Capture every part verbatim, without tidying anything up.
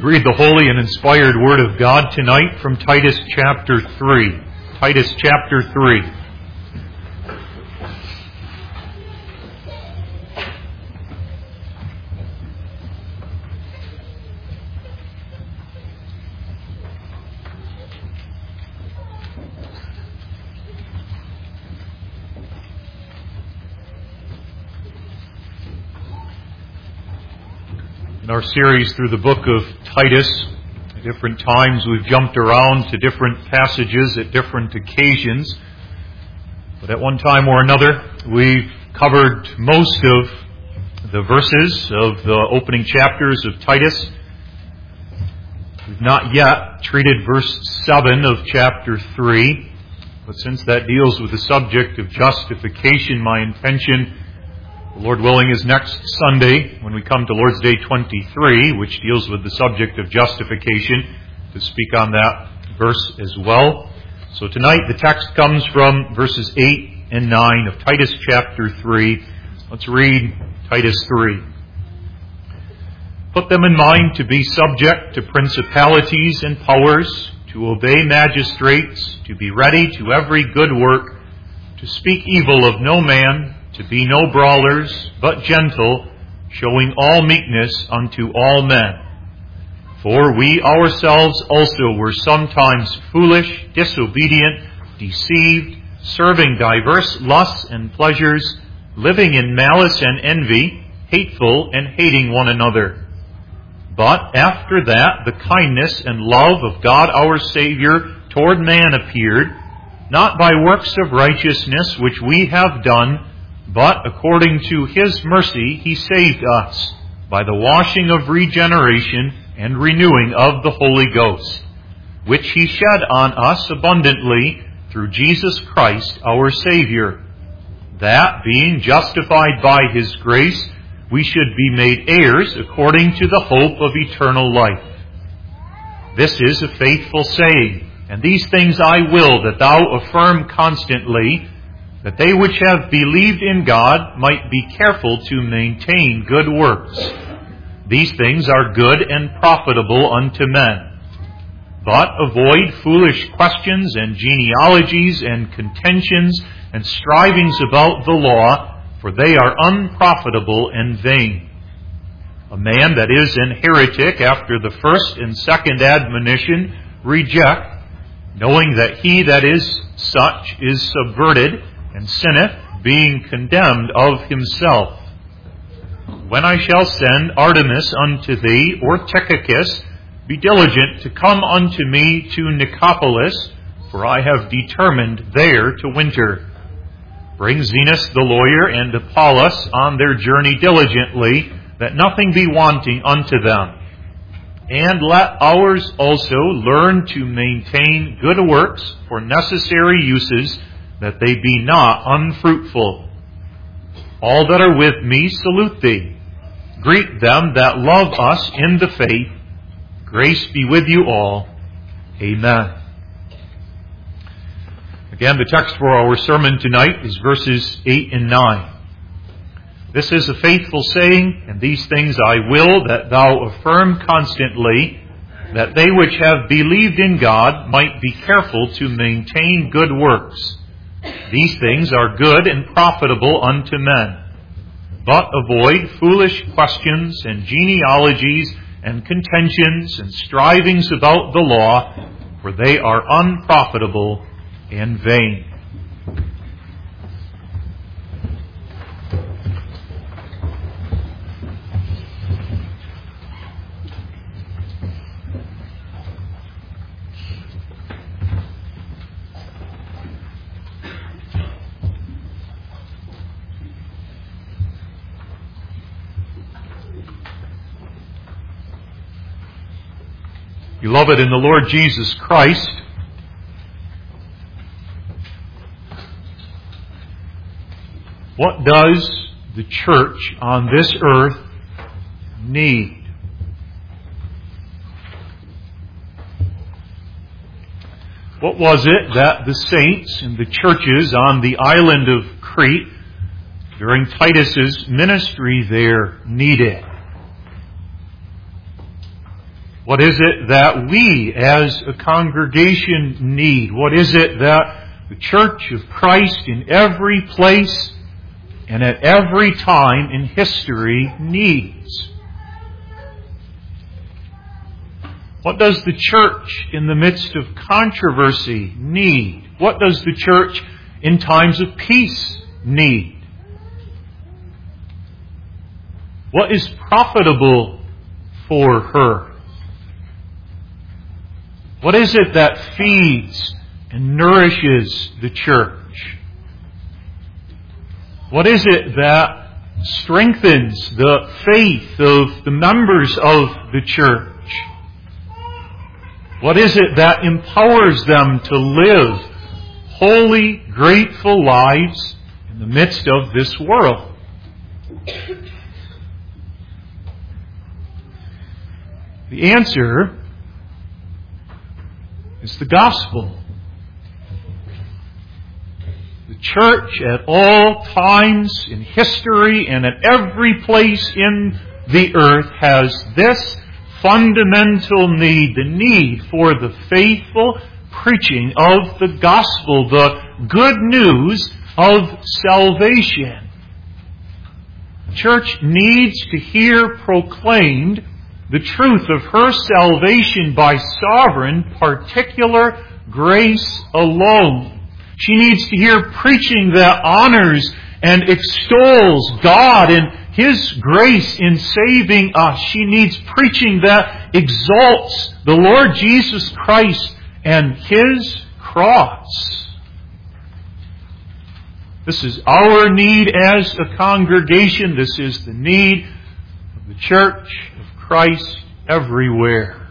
Read the holy and inspired Word of God tonight from Titus chapter three. Titus chapter three. In our series through the book of Titus, at different times we've jumped around to different passages at different occasions. But at one time or another, we've covered most of the verses of the opening chapters of Titus. We've not yet treated verse seven of chapter three. But since that deals with the subject of justification, my intention, Lord willing, is next Sunday, when we come to Lord's Day twenty-three, which deals with the subject of justification, to speak on that verse as well. So tonight the text comes from verses eight and nine of Titus chapter three. Let's read Titus three. Put them in mind to be subject to principalities and powers, to obey magistrates, to be ready to every good work, to speak evil of no man, to be no brawlers, but gentle, showing all meekness unto all men. For we ourselves also were sometimes foolish, disobedient, deceived, serving diverse lusts and pleasures, living in malice and envy, hateful and hating one another. But after that, the kindness and love of God our Savior toward man appeared, not by works of righteousness which we have done, but according to His mercy He saved us by the washing of regeneration and renewing of the Holy Ghost, which He shed on us abundantly through Jesus Christ our Savior, that, being justified by His grace, we should be made heirs according to the hope of eternal life. This is a faithful saying, and these things I will that thou affirm constantly, that they which have believed in God might be careful to maintain good works. These things are good and profitable unto men. But avoid foolish questions and genealogies and contentions and strivings about the law, for they are unprofitable and vain. A man that is an heretic after the first and second admonition reject, knowing that he that is such is subverted, and sinneth, being condemned of himself. When I shall send Artemis unto thee, or Tychicus, be diligent to come unto me to Nicopolis, for I have determined there to winter. Bring Zenas the lawyer and Apollos on their journey diligently, that nothing be wanting unto them. And let ours also learn to maintain good works for necessary uses, that they be not unfruitful. All that are with me salute thee. Greet them that love us in the faith. Grace be with you all. Amen. Again, the text for our sermon tonight is verses eight and nine. This is a faithful saying, and these things I will that thou affirm constantly, that they which have believed in God might be careful to maintain good works. These things are good and profitable unto men. But avoid foolish questions and genealogies and contentions and strivings about the law, for they are unprofitable and vain. Beloved in the Lord Jesus Christ, what does the church on this earth need? What was it that the saints and the churches on the island of Crete during Titus's ministry there needed? What is it that we as a congregation need? What is it that the Church of Christ in every place and at every time in history needs? What does the church in the midst of controversy need? What does the church in times of peace need? What is profitable for her? What is it that feeds and nourishes the church? What is it that strengthens the faith of the members of the church? What is it that empowers them to live holy, grateful lives in the midst of this world? The answer is the gospel. The church at all times in history and at every place in the earth has this fundamental need, the need for the faithful preaching of the gospel, the good news of salvation. The church needs to hear proclaimed the truth of her salvation by sovereign, particular grace alone. She needs to hear preaching that honors and extols God and His grace in saving us. She needs preaching that exalts the Lord Jesus Christ and His cross. This is our need as a congregation. This is the need of the Church of Christ everywhere.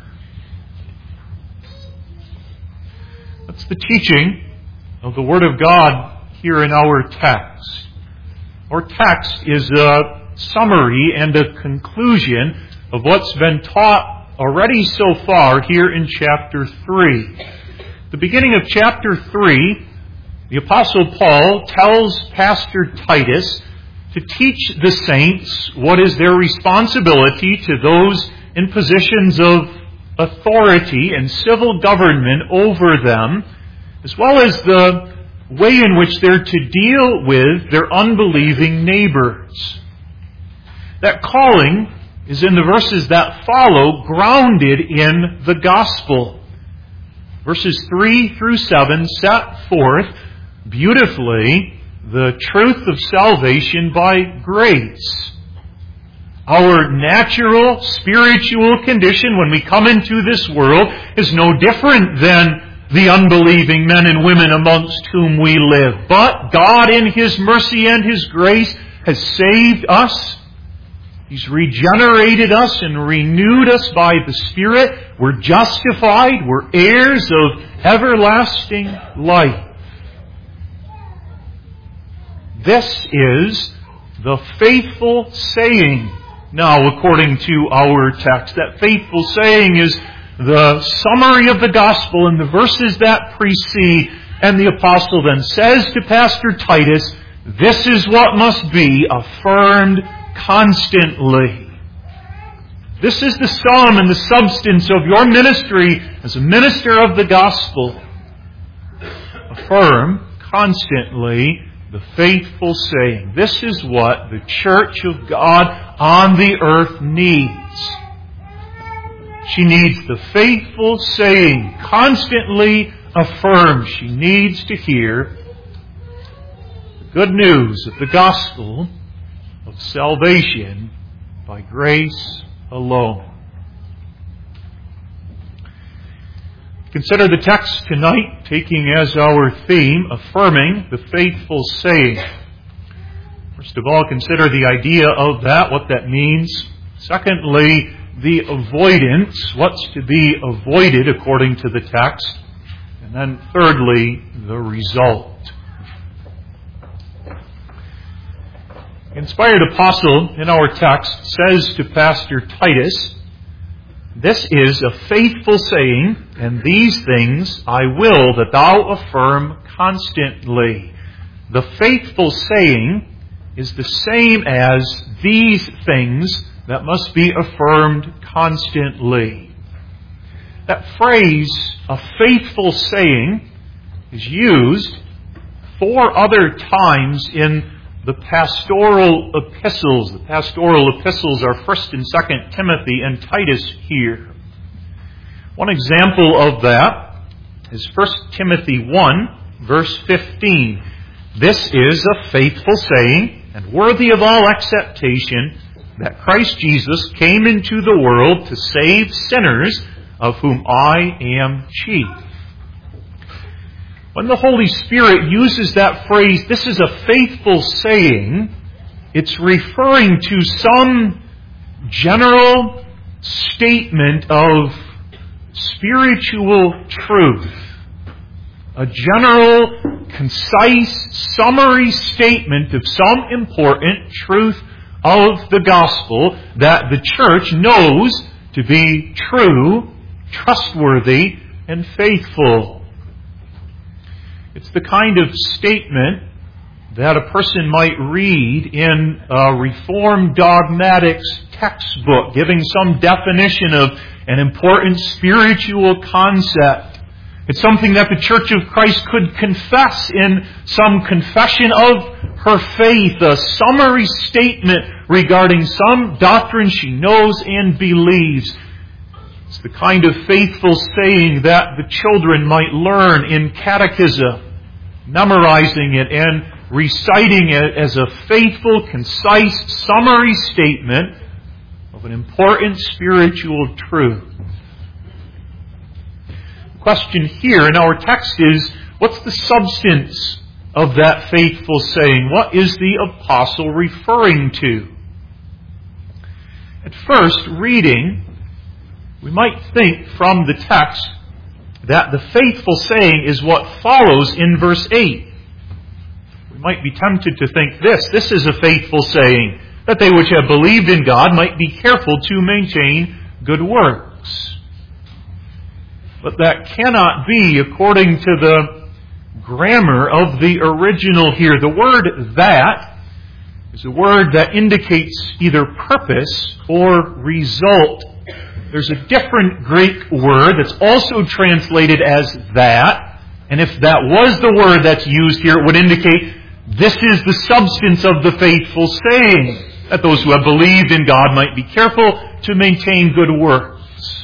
That's the teaching of the Word of God here in our text. Our text is a summary and a conclusion of what's been taught already so far here in chapter three. The beginning of chapter three, the Apostle Paul tells Pastor Titus to teach the saints what is their responsibility to those in positions of authority and civil government over them, as well as the way in which they're to deal with their unbelieving neighbors. That calling is in the verses that follow, grounded in the gospel. Verses three through seven set forth beautifully the truth of salvation by grace. Our natural spiritual condition when we come into this world is no different than the unbelieving men and women amongst whom we live. But God in His mercy and His grace has saved us. He's regenerated us and renewed us by the Spirit. We're justified. We're heirs of everlasting life. This is the faithful saying. Now, according to our text, that faithful saying is the summary of the gospel in the verses that precede. And the apostle then says to Pastor Titus, this is what must be affirmed constantly. This is the sum and the substance of your ministry as a minister of the gospel. Affirm constantly the faithful saying. This is what the church of God on the earth needs. She needs the faithful saying, constantly affirmed. She needs to hear the good news of the gospel of salvation by grace alone. Consider the text tonight, taking as our theme, affirming the faithful saying. First of all, consider the idea of that, what that means. Secondly, the avoidance, what's to be avoided according to the text. And then thirdly, the result. The inspired apostle in our text says to Pastor Titus, this is a faithful saying, and these things I will that thou affirm constantly. The faithful saying is the same as these things that must be affirmed constantly. that phrase, a faithful saying, is used four other times in the pastoral epistles. The pastoral epistles are First and Second Timothy and Titus here. One example of that is First Timothy one, verse fifteen. This is a faithful saying and worthy of all acceptation, that Christ Jesus came into the world to save sinners, of whom I am chief. When the Holy Spirit uses that phrase, this is a faithful saying, it's referring to some general statement of spiritual truth. A general, concise, summary statement of some important truth of the gospel that the church knows to be true, trustworthy, and faithful. It's the kind of statement that a person might read in a Reformed dogmatics textbook, giving some definition of an important spiritual concept. It's something that the Church of Christ could confess in some confession of her faith, a summary statement regarding some doctrine she knows and believes. It's the kind of faithful saying that the children might learn in catechism, memorizing it and reciting it as a faithful, concise, summary statement of an important spiritual truth. The question here in our text is, what's the substance of that faithful saying? What is the apostle referring to? At first reading, we might think from the text that the faithful saying is what follows in verse eight. We might be tempted to think this. This is a faithful saying, that they which have believed in God might be careful to maintain good works. But that cannot be according to the grammar of the original here. The word that is a word that indicates either purpose or result. There's a different Greek word that's also translated as that. And if that was the word that's used here, it would indicate this is the substance of the faithful saying, that those who have believed in God might be careful to maintain good works.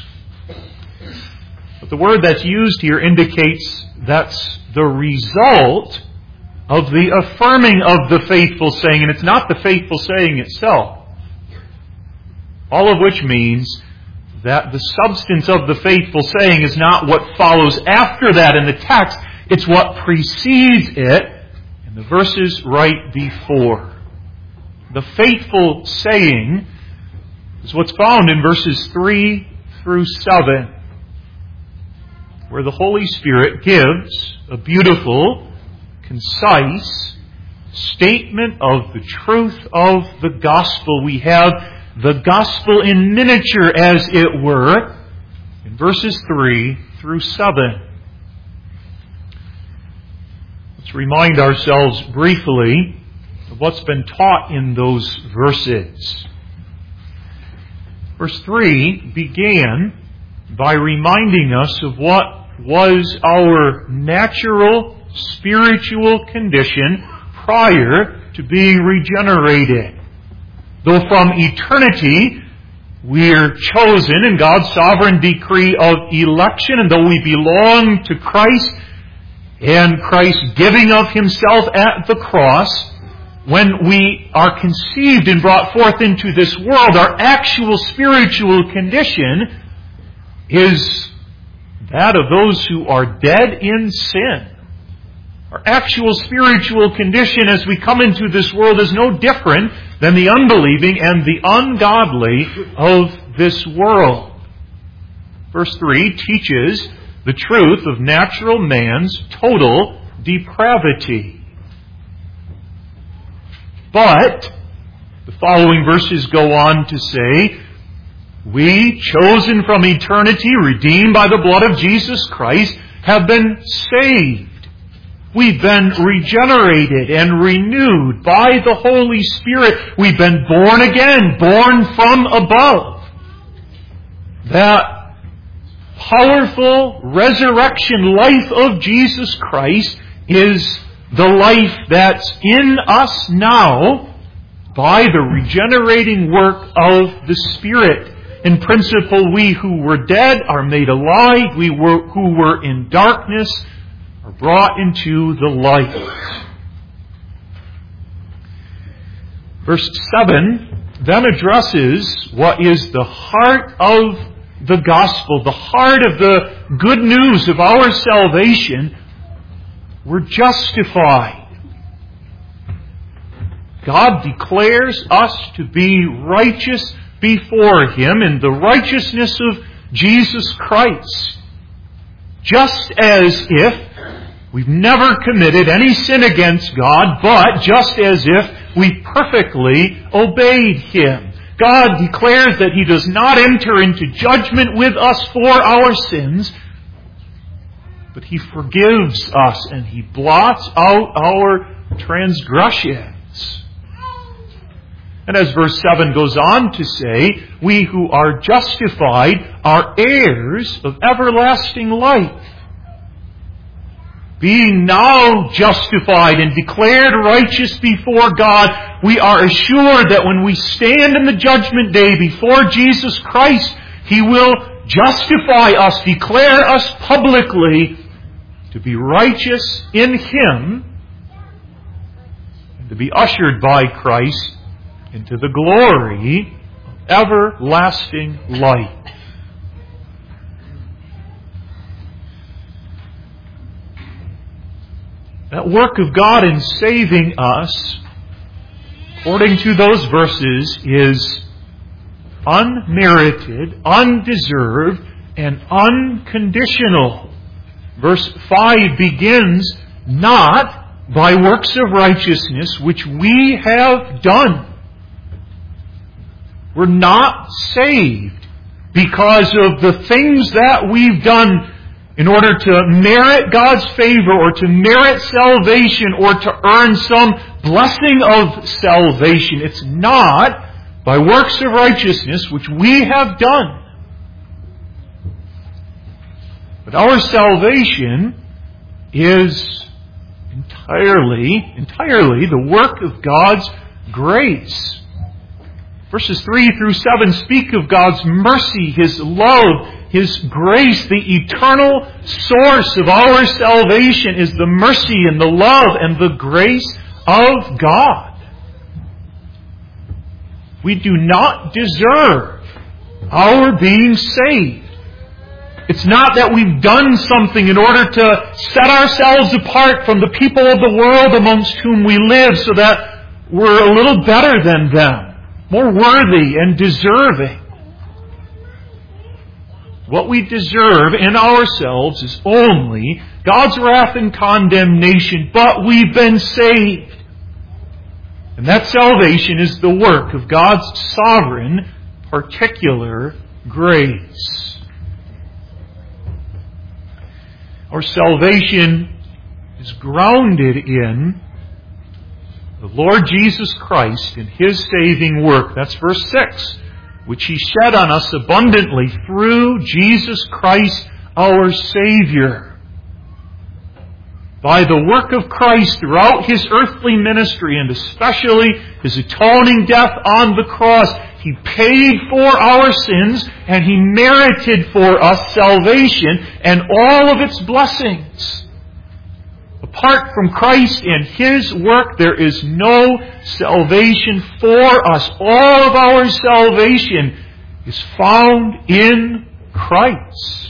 But the word that's used here indicates that's the result of the affirming of the faithful saying, and it's not the faithful saying itself. All of which means that the substance of the faithful saying is not what follows after that in the text, it's what precedes it in the verses right before. The faithful saying is what's found in verses three through seven, where the Holy Spirit gives a beautiful, concise statement of the truth of the gospel. We have the gospel in miniature, as it were, in verses three through seven. Let's remind ourselves briefly of what's been taught in those verses. Verse three began by reminding us of what was our natural spiritual condition prior to being regenerated. Though from eternity we're chosen in God's sovereign decree of election, and though we belong to Christ and Christ giving of Himself at the cross, when we are conceived and brought forth into this world, our actual spiritual condition is that of those who are dead in sin. Our actual spiritual condition as we come into this world is no different than the unbelieving and the ungodly of this world. Verse three teaches the truth of natural man's total depravity. But the following verses go on to say, we, chosen from eternity, redeemed by the blood of Jesus Christ, have been saved. We've been regenerated and renewed by the Holy Spirit. We've been born again, born from above. That powerful resurrection life of Jesus Christ is the life that's in us now by the regenerating work of the Spirit. In principle, we who were dead are made alive. We were, who were in darkness are brought into the light. Verse seven then addresses what is the heart of the gospel, the heart of the good news of our salvation. We're justified. God declares us to be righteous before Him in the righteousness of Jesus Christ. Just as if we've never committed any sin against God, but just as if we perfectly obeyed Him. God declares that He does not enter into judgment with us for our sins, but He forgives us and He blots out our transgressions. And as verse seven goes on to say, we who are justified are heirs of everlasting life. Being now justified and declared righteous before God, we are assured that when we stand in the judgment day before Jesus Christ, He will justify us, declare us publicly to be righteous in Him, and to be ushered by Christ into the glory of everlasting life. That work of God in saving us, according to those verses, is unmerited, undeserved, and unconditional. Verse five begins not by works of righteousness which we have done. We're not saved because of the things that we've done in order to merit God's favor or to merit salvation or to earn some blessing of salvation. It's not by works of righteousness which we have done. But our salvation is entirely, entirely the work of God's grace. Verses three through seven speak of God's mercy, His love, His grace. The eternal source of our salvation is the mercy and the love and the grace of God. We do not deserve our being saved. It's not that we've done something in order to set ourselves apart from the people of the world amongst whom we live so that we're a little better than them, more worthy and deserving. What we deserve in ourselves is only God's wrath and condemnation, but we've been saved. And that salvation is the work of God's sovereign, particular grace. Our salvation is grounded in the Lord Jesus Christ and His saving work. That's verse six. Which He shed on us abundantly through Jesus Christ our Savior. By the work of Christ throughout His earthly ministry and especially His atoning death on the cross, He paid for our sins and He merited for us salvation and all of its blessings. Apart from Christ and His work, there is no salvation for us. All of our salvation is found in Christ.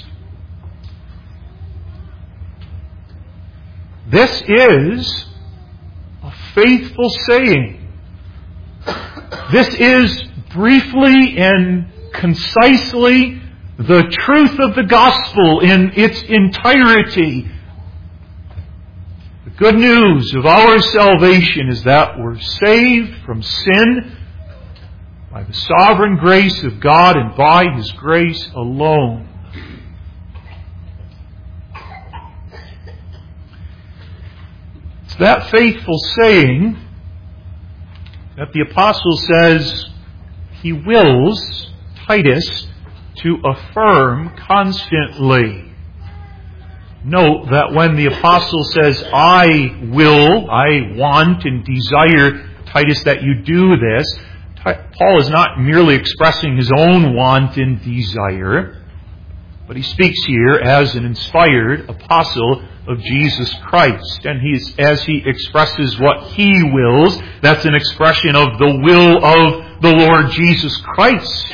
This is a faithful saying. This is briefly and concisely the truth of the gospel in its entirety. The good news of our salvation is that we're saved from sin by the sovereign grace of God and by His grace alone. It's that faithful saying that the apostle says he wills Titus to affirm constantly. Note that when the apostle says, I will, I want and desire, Titus, that you do this, Paul is not merely expressing his own want and desire, but he speaks here as an inspired apostle of Jesus Christ. And he's, as he expresses what he wills, that's an expression of the will of the Lord Jesus Christ.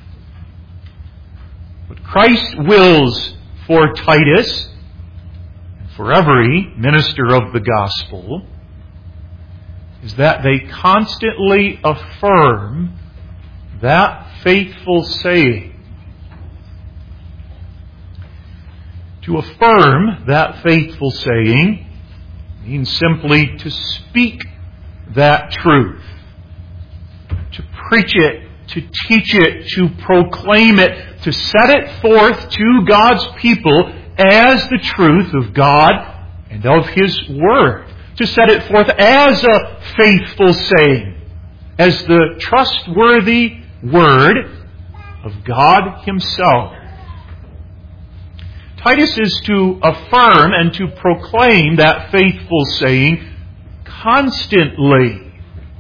What Christ wills for Titus, and for every minister of the gospel, is that they constantly affirm that faithful saying. To affirm that faithful saying means simply to speak that truth, to preach it, to teach it, to proclaim it, to set it forth to God's people as the truth of God and of His Word. To set it forth as a faithful saying, as the trustworthy Word of God Himself. Titus is to affirm and to proclaim that faithful saying constantly.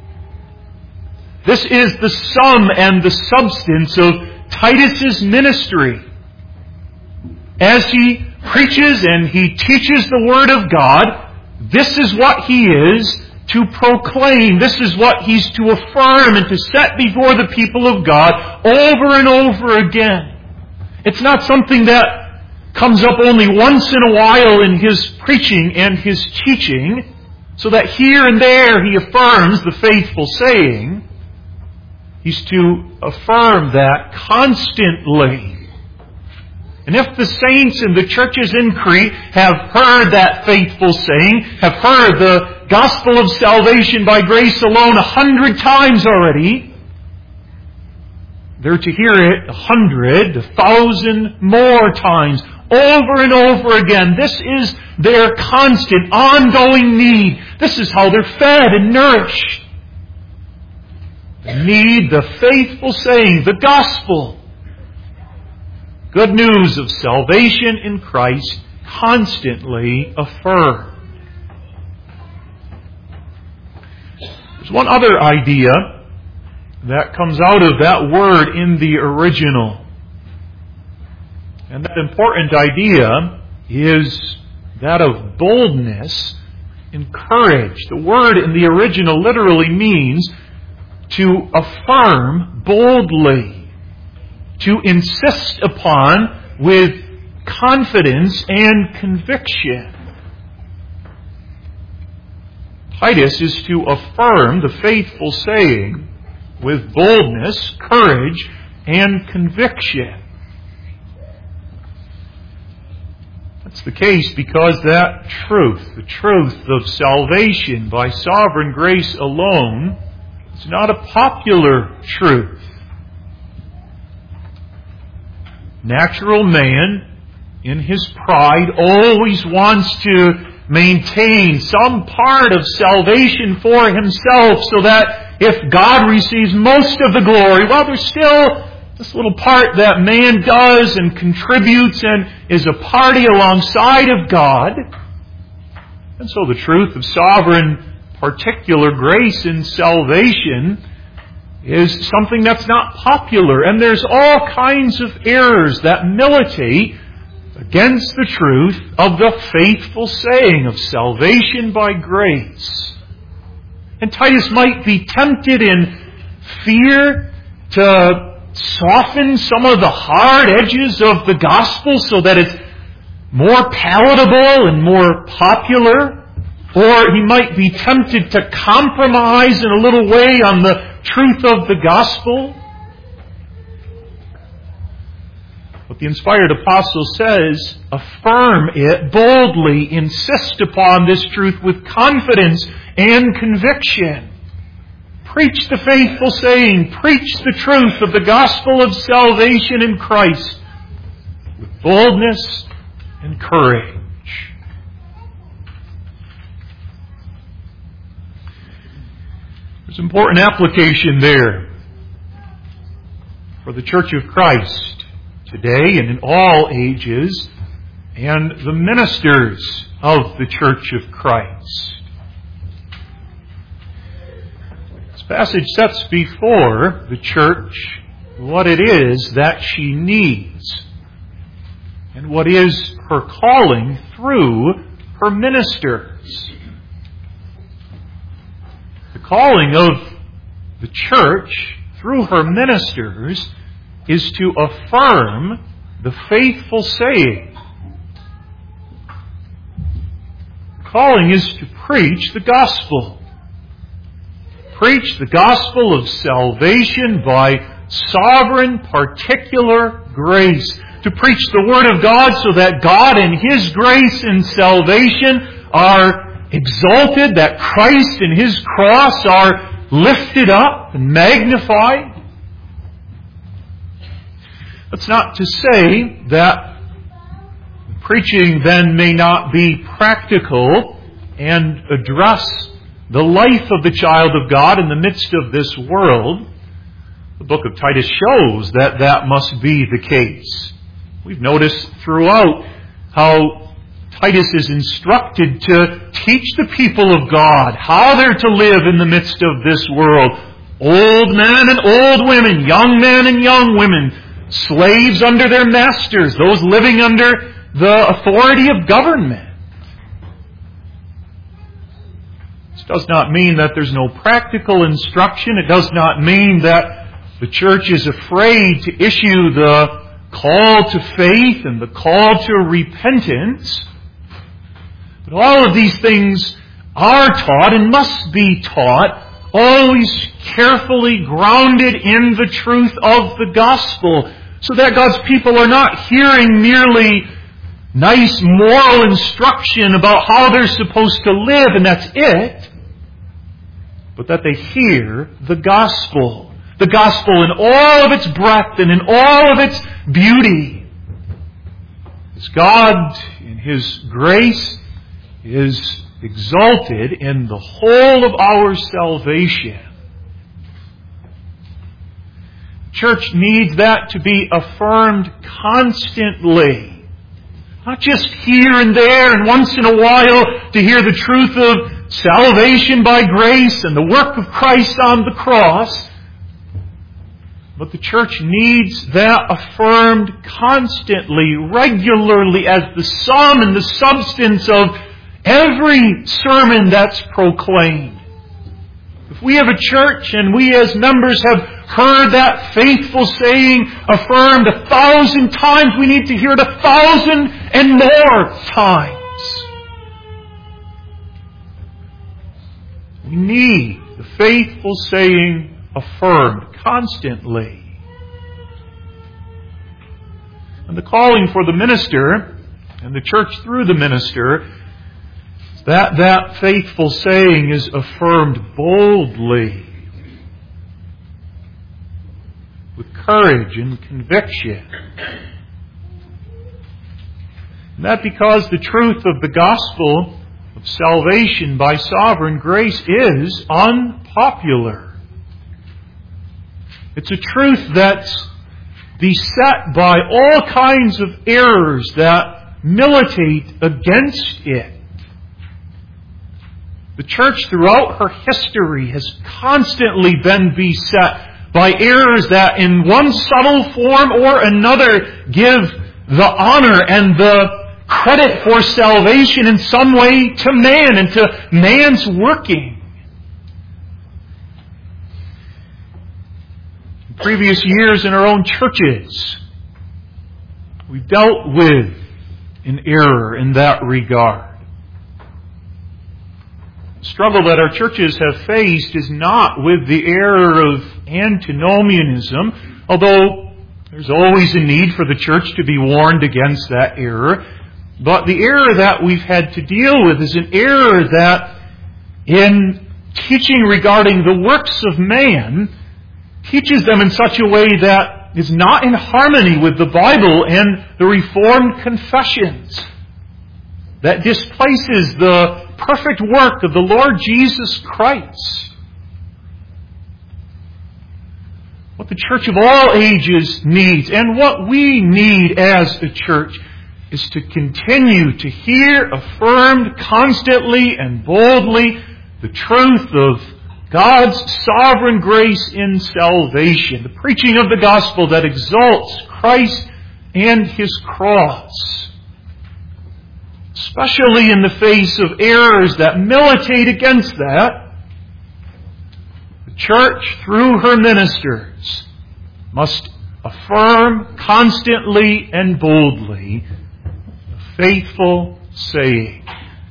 This is the sum and the substance of Titus's ministry. As he preaches and he teaches the Word of God, this is what he is to proclaim. This is what he's to affirm and to set before the people of God over and over again. It's not something that comes up only once in a while in his preaching and his teaching, so that here and there he affirms the faithful saying. He's to affirm that constantly. And if the saints in the churches in Crete have heard that faithful saying, have heard the gospel of salvation by grace alone a hundred times already, they're to hear it a hundred, a thousand more times, over and over again. This is their constant, ongoing need. This is how they're fed and nourished. They need the faithful saying, the gospel. Good news of salvation in Christ constantly affirmed. There's one other idea that comes out of that word in the original. And that important idea is that of boldness and courage. The word in the original literally means to affirm boldly, to insist upon with confidence and conviction. Titus is to affirm the faithful saying with boldness, courage, and conviction. That's the case because that truth, the truth of salvation by sovereign grace alone, is not a popular truth. Natural man, in his pride, always wants to maintain some part of salvation for himself so that if God receives most of the glory, well, there's still this little part that man does and contributes and is a party alongside of God. And so the truth of sovereign particular grace in salvation is something that's not popular. And there's all kinds of errors that militate against the truth of the faithful saying of salvation by grace. And Titus might be tempted in fear to soften some of the hard edges of the gospel so that it's more palatable and more popular. Or he might be tempted to compromise in a little way on the truth of the gospel. What the inspired apostle says, affirm it boldly, insist upon this truth with confidence and conviction. Preach the faithful saying, preach the truth of the gospel of salvation in Christ with boldness and courage. There's important application there for the Church of Christ today and in all ages, and the ministers of the Church of Christ. This passage sets before the church what it is that she needs and what is her calling through her ministers. The calling of the church through her ministers is to affirm the faithful saying. The calling is to preach the gospel. Preach the gospel of salvation by sovereign, particular grace. To preach the Word of God so that God and His grace and salvation are exalted, that Christ and His cross are lifted up and magnified. That's not to say that preaching then may not be practical and address the life of the child of God in the midst of this world. The book of Titus shows that that must be the case. We've noticed throughout how Titus is instructed to teach the people of God how they're to live in the midst of this world. Old men and old women, young men and young women, slaves under their masters, those living under the authority of government. This does not mean that there's no practical instruction. It does not mean that the church is afraid to issue the call to faith and the call to repentance. But all of these things are taught and must be taught, always carefully grounded in the truth of the gospel, so that God's people are not hearing merely nice moral instruction about how they're supposed to live and that's it, but that they hear the gospel. The gospel in all of its breadth and in all of its beauty. As God, in His grace, is exalted in the whole of our salvation. Church needs that to be affirmed constantly. Not just here and there and once in a while to hear the truth of salvation by grace and the work of Christ on the cross. But the church needs that affirmed constantly, regularly, as the sum and the substance of every sermon that's proclaimed. If we have a church and we as members have heard that faithful saying affirmed a thousand times, we need to hear it a thousand and more times. We need the faithful saying affirmed constantly. And the calling for the minister and the church through the minister, that that faithful saying is affirmed boldly, with courage and conviction. And that because the truth of the gospel of salvation by sovereign grace is unpopular. It's a truth that's beset by all kinds of errors that militate against it. The church throughout her history has constantly been beset by errors that in one subtle form or another give the honor and the credit for salvation in some way to man and to man's working. Previous years in our own churches, we've dealt with an error in that regard. The struggle that our churches have faced is not with the error of antinomianism, although there's always a need for the church to be warned against that error. But the error that we've had to deal with is an error that in teaching regarding the works of man teaches them in such a way that is not in harmony with the Bible and the Reformed confessions, that displaces the perfect work of the Lord Jesus Christ. What what the church of all ages needs, and what we need as a church, is to continue to hear affirmed constantly and boldly the truth of God's sovereign grace in salvation, the preaching of the gospel that exalts Christ and His cross, especially in the face of errors that militate against that. The church, through her ministers, must affirm constantly and boldly the faithful saying.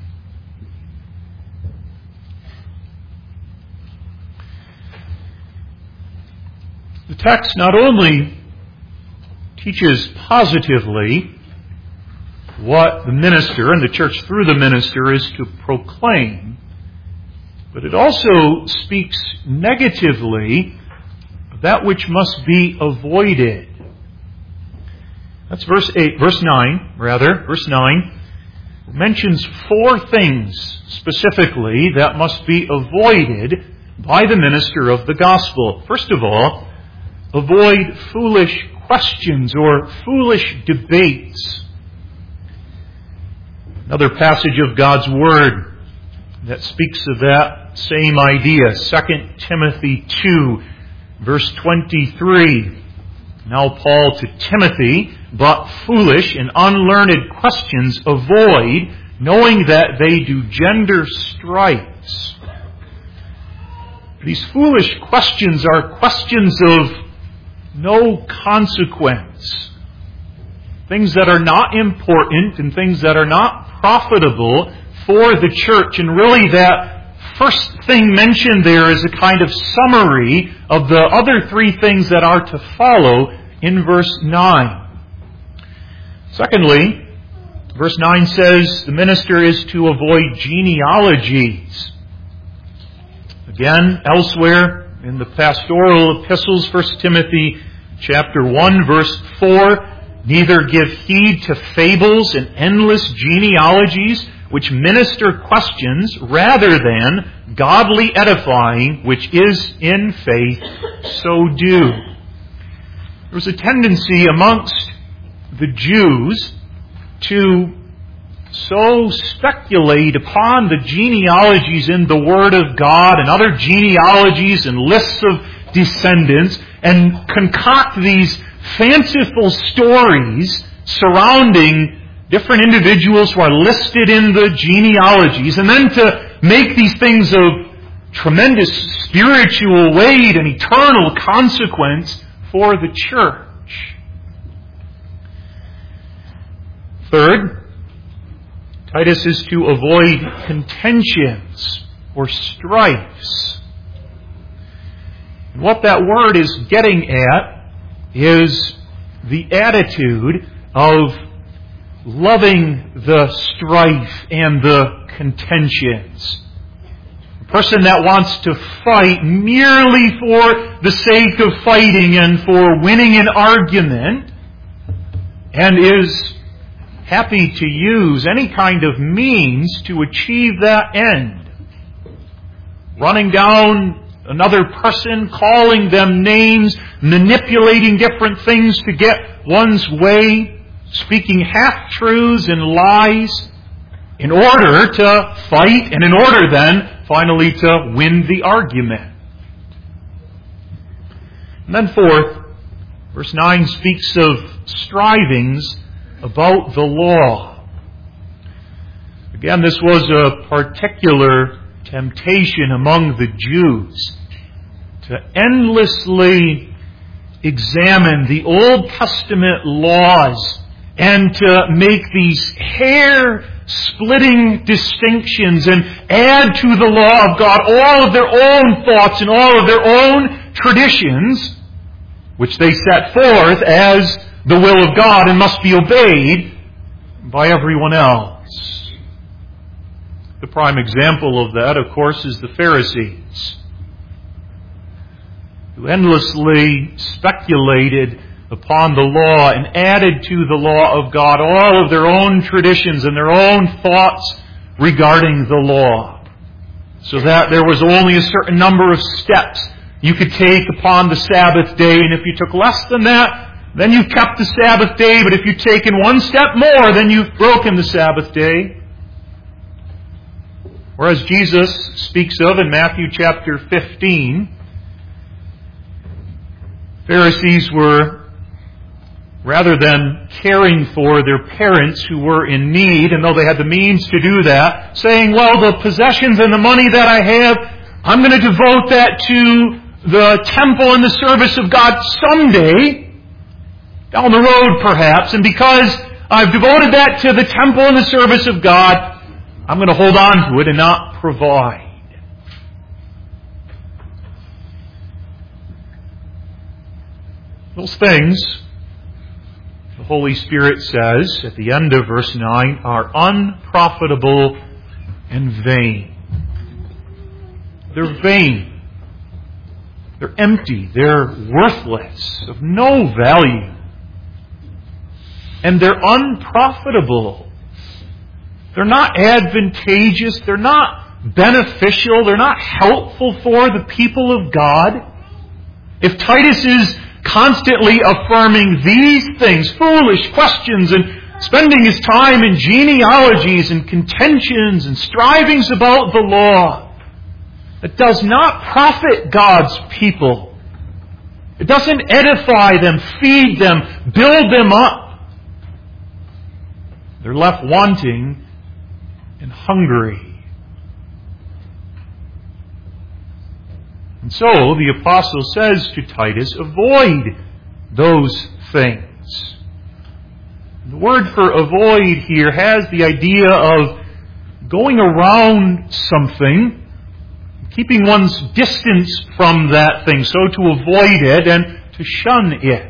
The text not only teaches positively what the minister and the church through the minister is to proclaim, but it also speaks negatively of that which must be avoided. That's verse eight, verse nine, rather, verse nine mentions four things specifically that must be avoided by the minister of the gospel. First of all, avoid foolish questions or foolish debates. Another passage of God's Word that speaks of that same idea, Second Timothy two, verse twenty-three. Now Paul to Timothy, but foolish and unlearned questions avoid, knowing that they do gender strifes. These foolish questions are questions of no consequence. Things that are not important and things that are not profitable for the church. And really that first thing mentioned there is a kind of summary of the other three things that are to follow in verse nine. Secondly, verse nine says the minister is to avoid genealogies. Again, elsewhere in the pastoral epistles, First Timothy chapter one, verse four, neither give heed to fables and endless genealogies which minister questions rather than godly edifying, which is in faith, so do. There was a tendency amongst the Jews to so speculate upon the genealogies in the Word of God and other genealogies and lists of descendants and concoct these fanciful stories surrounding different individuals who are listed in the genealogies, and then to make these things of tremendous spiritual weight and eternal consequence for the church. Third, Titus is to avoid contentions or strifes. And what that word is getting at is the attitude of loving the strife and the contentions. A person that wants to fight merely for the sake of fighting and for winning an argument, and is happy to use any kind of means to achieve that end. Running down another person, calling them names, manipulating different things to get one's way, speaking half-truths and lies in order to fight and in order then finally to win the argument. And then fourth, verse nine speaks of strivings about the law. Again, this was a particular temptation among the Jews to endlessly examine the Old Testament laws and to make these hair-splitting distinctions and add to the law of God all of their own thoughts and all of their own traditions, which they set forth as the will of God and must be obeyed by everyone else. The prime example of that, of course, is the Pharisees, who endlessly speculated upon the law and added to the law of God all of their own traditions and their own thoughts regarding the law, so that there was only a certain number of steps you could take upon the Sabbath day, and if you took less than that, then you've kept the Sabbath day, but if you've taken one step more, then you've broken the Sabbath day. Whereas Jesus speaks of in Matthew chapter fifteen, Pharisees were, rather than caring for their parents who were in need, and though they had the means to do that, saying, well, the possessions and the money that I have, I'm going to devote that to the temple and the service of God someday, down the road perhaps, and because I've devoted that to the temple and the service of God, I'm going to hold on to it and not provide. Those things, the Holy Spirit says at the end of verse nine, are unprofitable and vain. They're vain. They're empty. They're worthless, of no value. And they're unprofitable. They're not advantageous. They're not beneficial. They're not helpful for the people of God. If Titus is constantly affirming these things, foolish questions, and spending his time in genealogies and contentions and strivings about the law, it does not profit God's people. It doesn't edify them, feed them, build them up. They're left wanting and hungry. And so the apostle says to Titus, avoid those things. The word for avoid here has the idea of going around something, keeping one's distance from that thing, so to avoid it and to shun it.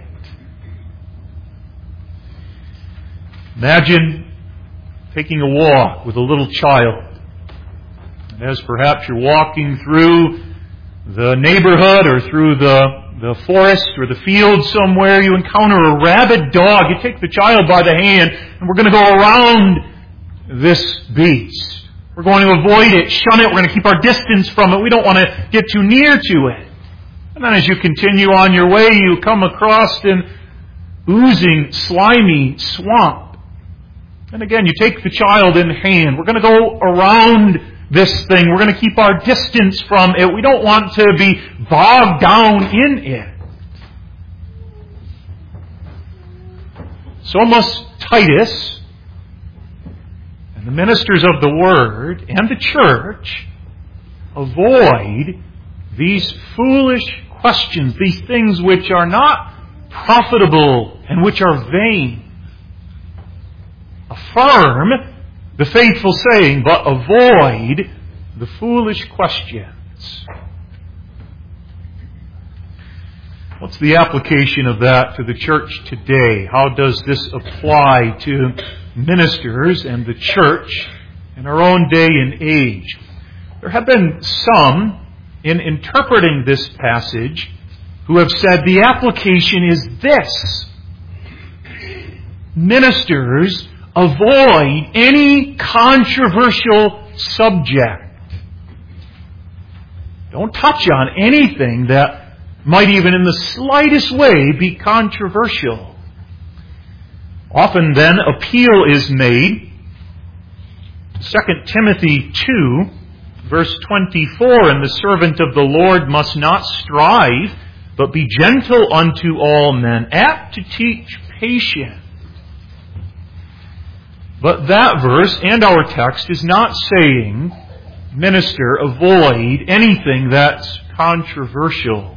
Imagine taking a walk with a little child. And as perhaps you're walking through the neighborhood or through the, the forest or the field somewhere, you encounter a rabid dog. You take the child by the hand, and we're going to go around this beast. We're going to avoid it, shun it. We're going to keep our distance from it. We don't want to get too near to it. And then as you continue on your way, you come across an oozing, slimy swamp. And again, you take the child in hand. We're going to go around this thing. We're going to keep our distance from it. We don't want to be bogged down in it. So must Titus and the ministers of the Word and the church avoid these foolish questions, these things which are not profitable and which are vain. Affirm the faithful saying, but avoid the foolish questions. What's the application of that to the church today? How does this apply to ministers and the church in our own day and age? There have been some, in interpreting this passage, who have said the application is this: ministers avoid any controversial subject. Don't touch on anything that might even in the slightest way be controversial. Often then appeal is made. Second Timothy two, verse twenty-four, and the servant of the Lord must not strive, but be gentle unto all men, apt to teach, patient. But that verse and our text is not saying, minister, avoid anything that's controversial.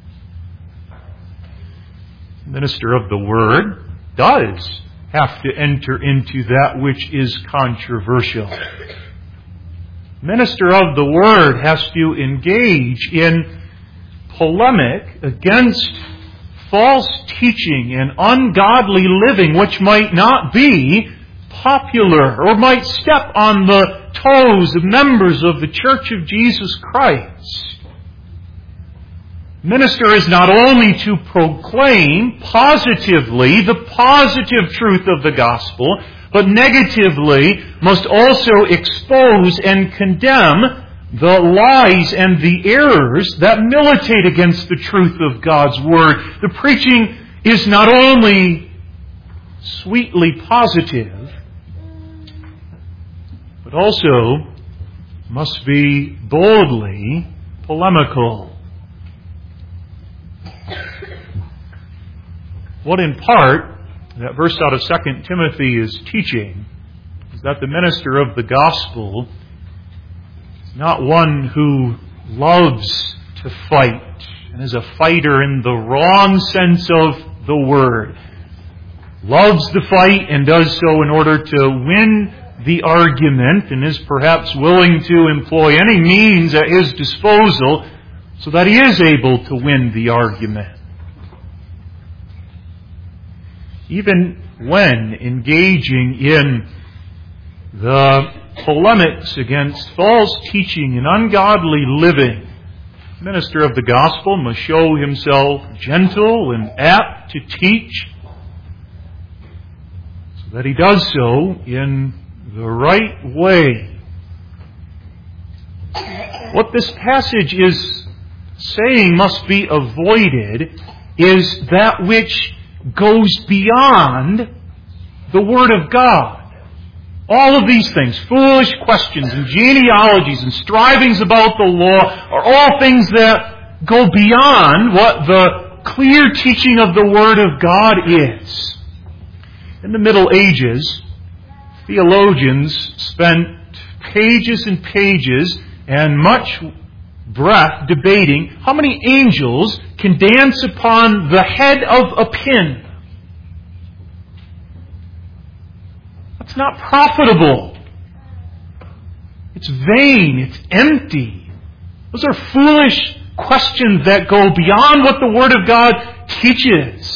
Minister of the Word does have to enter into that which is controversial. Minister of the Word has to engage in polemic against false teaching and ungodly living, which might not be popular or might step on the toes of members of the Church of Jesus Christ. Minister is not only to proclaim positively the positive truth of the gospel, but negatively must also expose and condemn the lies and the errors that militate against the truth of God's Word. The preaching is not only sweetly positive, but also must be boldly polemical. What in part that verse out of Second Timothy is teaching is that the minister of the gospel is not one who loves to fight and is a fighter in the wrong sense of the word. Loves the fight and does so in order to win the argument and is perhaps willing to employ any means at his disposal so that he is able to win the argument. Even when engaging in the polemics against false teaching and ungodly living, the minister of the gospel must show himself gentle and apt to teach so that he does so in the right way. What this passage is saying must be avoided is that which goes beyond the Word of God. All of these things, foolish questions and genealogies and strivings about the law, are all things that go beyond what the clear teaching of the Word of God is. In the Middle Ages, theologians spent pages and pages and much breath debating how many angels can dance upon the head of a pin. That's not profitable. It's vain. It's empty. Those are foolish questions that go beyond what the Word of God teaches.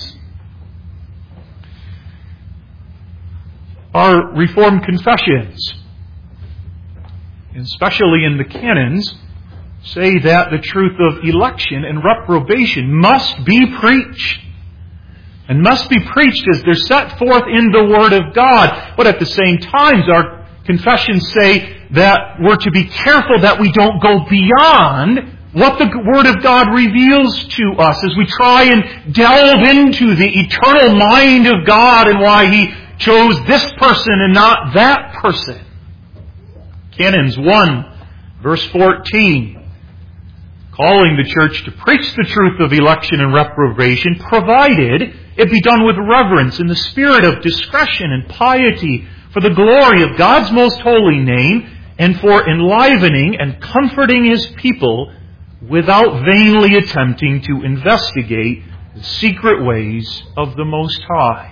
Our Reformed confessions, especially in the canons, say that the truth of election and reprobation must be preached. And must be preached as they're set forth in the Word of God. But at the same time, our confessions say that we're to be careful that we don't go beyond what the Word of God reveals to us as we try and delve into the eternal mind of God and why He chose this person and not that person. Canons one, verse fourteen. Calling the church to preach the truth of election and reprobation, provided it be done with reverence in the spirit of discretion and piety for the glory of God's most holy name and for enlivening and comforting His people without vainly attempting to investigate the secret ways of the Most High.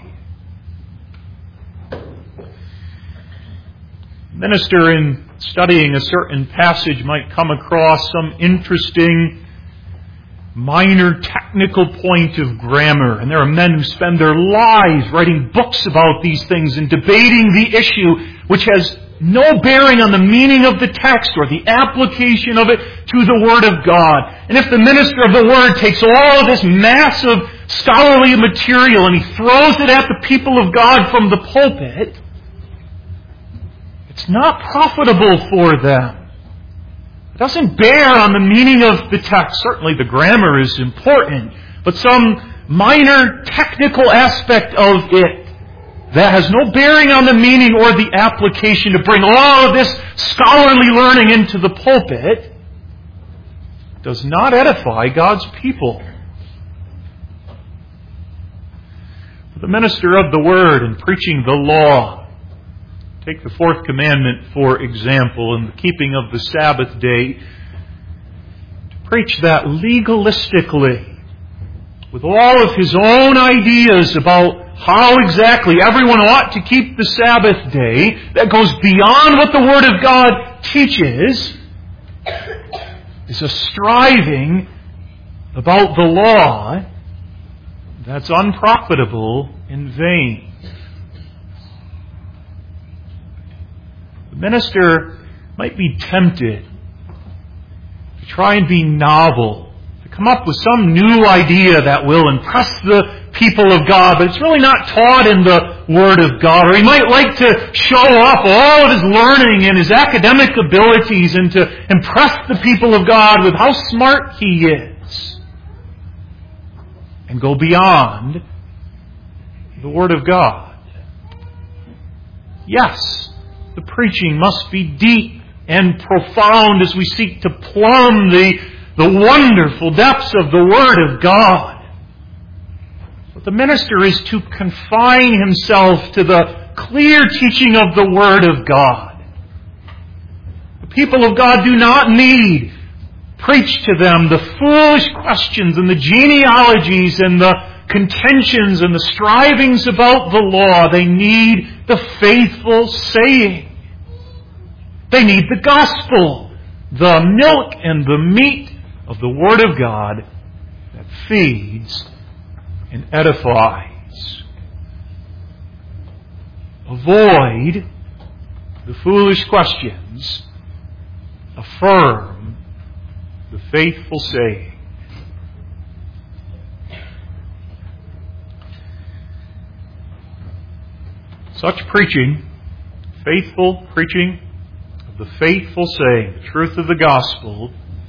Minister, in studying a certain passage, might come across some interesting minor technical point of grammar. And there are men who spend their lives writing books about these things and debating the issue, which has no bearing on the meaning of the text or the application of it to the Word of God. And if the minister of the Word takes all of this massive scholarly material and he throws it at the people of God from the pulpit, it's not profitable for them. It doesn't bear on the meaning of the text. Certainly the grammar is important, but some minor technical aspect of it that has no bearing on the meaning or the application to bring all of this scholarly learning into the pulpit does not edify God's people. The minister of the Word in preaching the law, take the fourth commandment, for example, in the keeping of the Sabbath day, to preach that legalistically, with all of his own ideas about how exactly everyone ought to keep the Sabbath day, that goes beyond what the Word of God teaches, is a striving about the law that's unprofitable and vain. The minister might be tempted to try and be novel, to come up with some new idea that will impress the people of God, but it's really not taught in the Word of God. Or he might like to show off all of his learning and his academic abilities and to impress the people of God with how smart he is. And go beyond the Word of God. Yes, the preaching must be deep and profound as we seek to plumb the, the wonderful depths of the Word of God. But the minister is to confine himself to the clear teaching of the Word of God. The people of God do not need preach to them the foolish questions and the genealogies and the contentions and the strivings about the law. They need the faithful saying. They need the gospel, the milk and the meat of the Word of God that feeds and edifies. Avoid the foolish questions. Affirm the faithful saying. Such preaching, faithful preaching of the faithful saying, the truth of the gospel,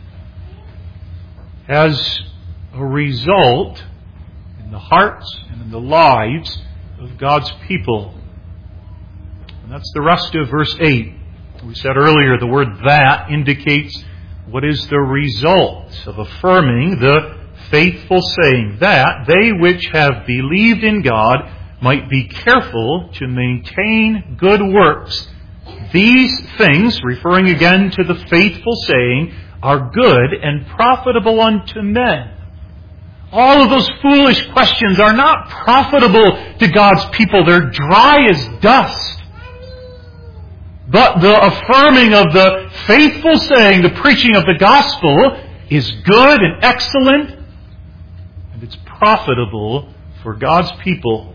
has a result in the hearts and in the lives of God's people. And that's the rest of verse eight. We said earlier the word "that" indicates what is the result of affirming the faithful saying, that they which have believed in God might be careful to maintain good works. These things, referring again to the faithful saying, are good and profitable unto men. All of those foolish questions are not profitable to God's people. They're dry as dust. But the affirming of the faithful saying, the preaching of the gospel, is good and excellent, and it's profitable for God's people.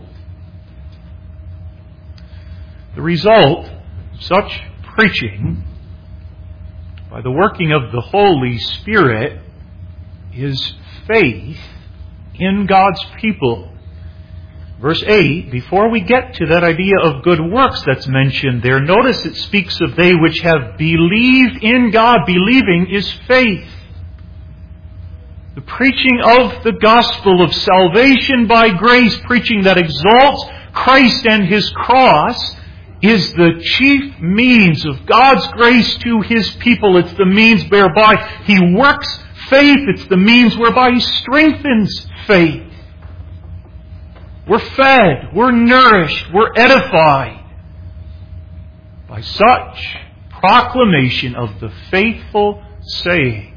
The result of such preaching, by the working of the Holy Spirit, is faith in God's people. Verse eight, before we get to that idea of good works that's mentioned there, notice it speaks of they which have believed in God. Believing is faith. The preaching of the gospel of salvation by grace, preaching that exalts Christ and His cross, is the chief means of God's grace to His people. It's the means whereby He works faith. It's the means whereby He strengthens faith. We're fed, we're nourished, we're edified by such proclamation of the faithful saying.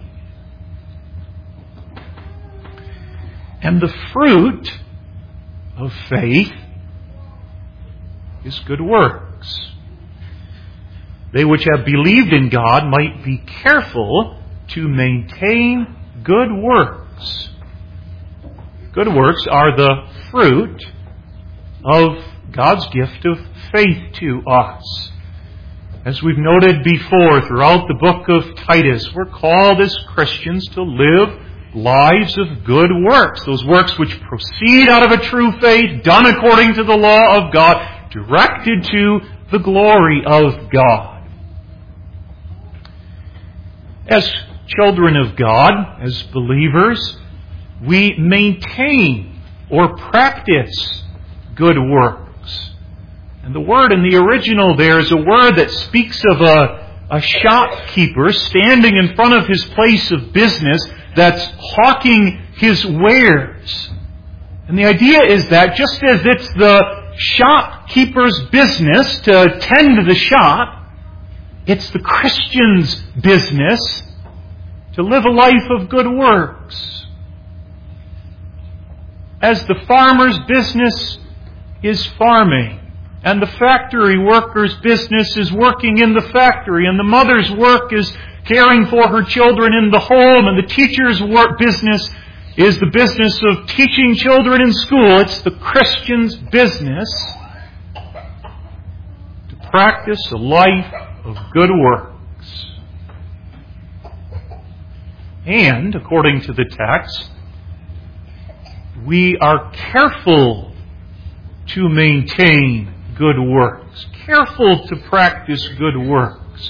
And the fruit of faith is good works. They which have believed in God might be careful to maintain good works. Good works are the fruit of God's gift of faith to us. As we've noted before throughout the book of Titus, we're called as Christians to live lives of good works. Those works which proceed out of a true faith, done according to the law of God, directed to the glory of God. As children of God, as believers, we maintain or practice good works. And the word in the original there is a word that speaks of a, a shopkeeper standing in front of his place of business that's hawking his wares. And the idea is that just as it's the shopkeeper's business to tend to the shop, it's the Christian's business to live a life of good works. As the farmer's business is farming, and the factory worker's business is working in the factory, and the mother's work is caring for her children in the home, and the teacher's work business is the business of teaching children in school. It's the Christian's business to practice a life of good works. And, according to the text, we are careful to maintain good works, careful to practice good works.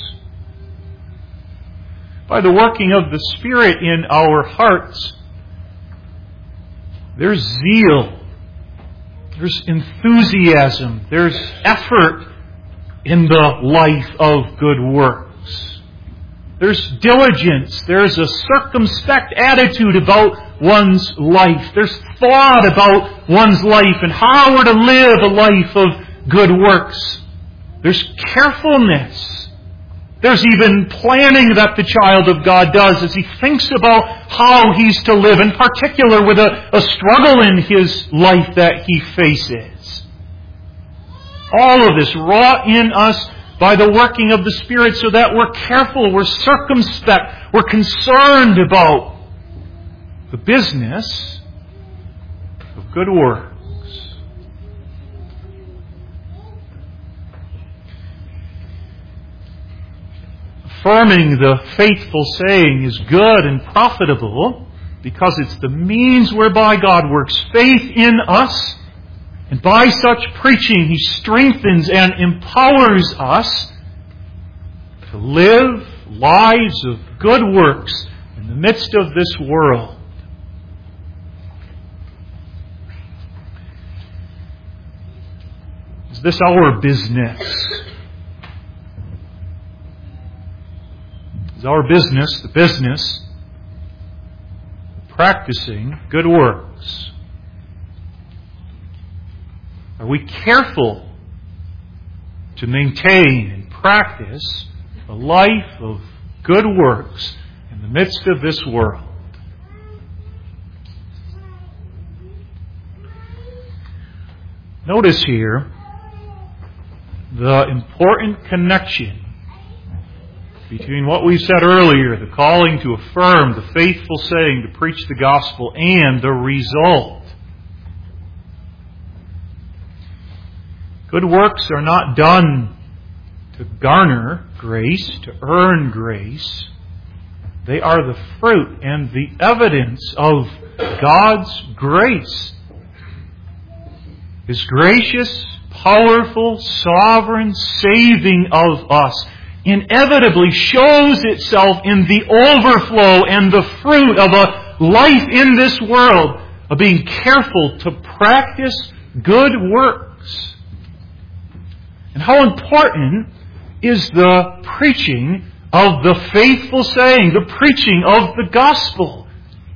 By the working of the Spirit in our hearts, there's zeal, there's enthusiasm, there's effort in the life of good works. There's diligence, there's a circumspect attitude about one's life. There's thought about one's life and how we're to live a life of good works. There's carefulness. There's even planning that the child of God does as he thinks about how he's to live, in particular with a, a struggle in his life that he faces. All of this wrought in us by the working of the Spirit so that we're careful, we're circumspect, we're concerned about the business of good works. Affirming the faithful saying is good and profitable because it's the means whereby God works faith in us, and by such preaching He strengthens and empowers us to live lives of good works in the midst of this world. Is this our business? Is our business the business of practicing good works? Are we careful to maintain and practice a life of good works in the midst of this world? Notice here the important connection between what we said earlier, the calling to affirm, the faithful saying, to preach the gospel, and the result. Good works are not done to garner grace, to earn grace. They are the fruit and the evidence of God's grace. His gracious, powerful, sovereign saving of us inevitably shows itself in the overflow and the fruit of a life in this world of being careful to practice good works. And how important is the preaching of the faithful saying, the preaching of the gospel.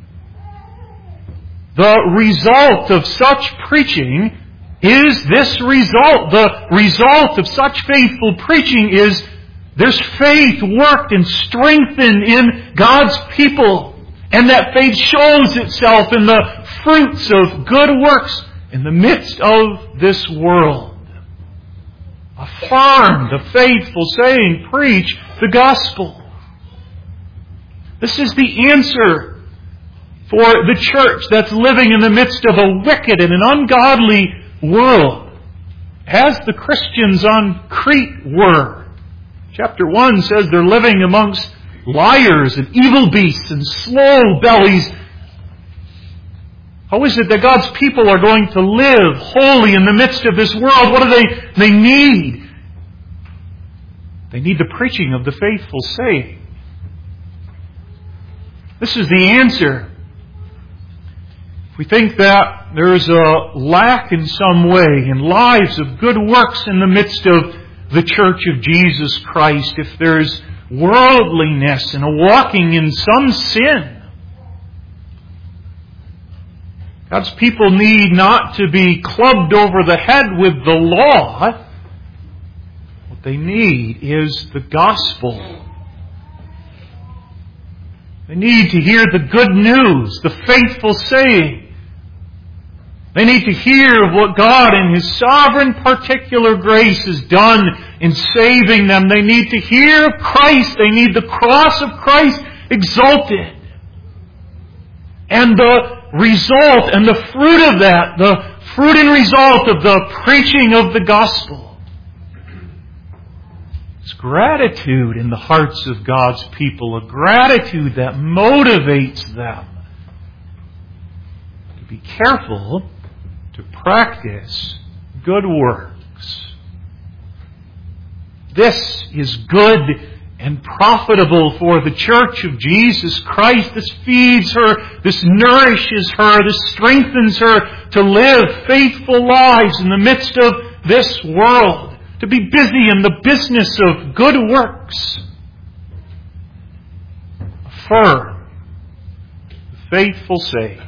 The result of such preaching is this result. The result of such faithful preaching is there's faith worked and strengthened in God's people. And that faith shows itself in the fruits of good works in the midst of this world. Affirm the faithful saying, preach the gospel. This is the answer for the church that's living in the midst of a wicked and an ungodly world, as the Christians on Crete were. Chapter one says they're living amongst liars and evil beasts and slow bellies. How is it that God's people are going to live holy in the midst of this world? What do they, they need? They need the preaching of the faithful saying. This is the answer. If we think that there is a lack in some way in lives of good works in the midst of the church of Jesus Christ, if there's worldliness and a walking in some sin, God's people need not to be clubbed over the head with the law. What they need is the gospel. They need to hear the good news, the faithful saying. They need to hear of what God in His sovereign particular grace has done in saving them. They need to hear of Christ. They need the cross of Christ exalted. And the result and the fruit of that, the fruit and result of the preaching of the gospel, is gratitude in the hearts of God's people, a gratitude that motivates them to be careful to practice good works. This is good and profitable for the church of Jesus Christ. This feeds her, this nourishes her, this strengthens her to live faithful lives in the midst of this world, to be busy in the business of good works. Affirm the faithful saying.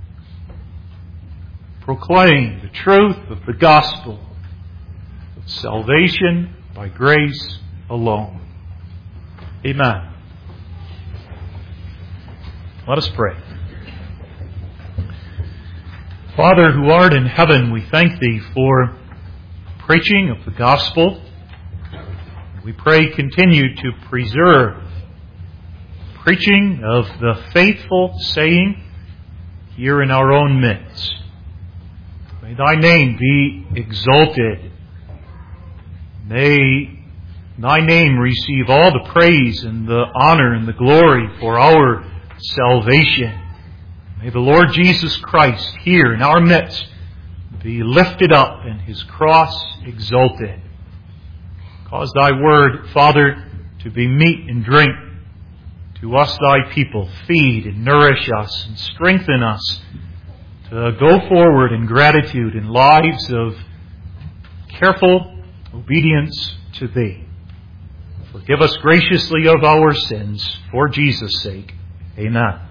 Proclaim the truth of the gospel of salvation by grace alone. Amen. Let us pray. Father who art in heaven, we thank Thee for preaching of the gospel. We pray continue to preserve preaching of the faithful saying here in our own midst. May Thy name be exalted. May Thy name receive all the praise and the honor and the glory for our salvation. May the Lord Jesus Christ here in our midst be lifted up and His cross exalted. Cause Thy word, Father, to be meat and drink to us, Thy people. Feed and nourish us and strengthen us to go forward in gratitude in lives of careful obedience to Thee. Forgive us graciously of our sins, for Jesus' sake. Amen.